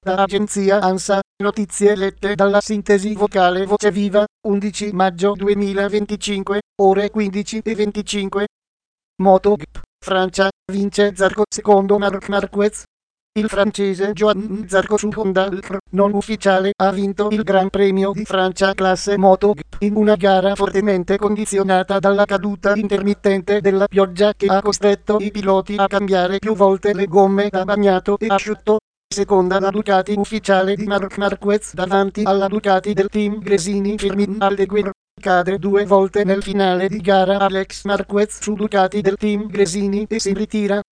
Da agenzia ANSA, notizie lette dalla sintesi vocale Voce Viva, 11 maggio 2025, ore 15:25. MotoGP, Francia, vince Zarco secondo Marc Marquez. Il francese Joan Zarco su Honda non ufficiale ha vinto il Gran Premio di Francia classe MotoGP in una gara fortemente condizionata dalla caduta intermittente della pioggia che ha costretto i piloti a cambiare più volte le gomme da bagnato e asciutto. Seconda la Ducati ufficiale di Marc Marquez davanti alla Ducati del team Gresini Firmin Aldeguer. Cade 2 volte nel finale di gara Alex Marquez su Ducati del team Gresini e si ritira.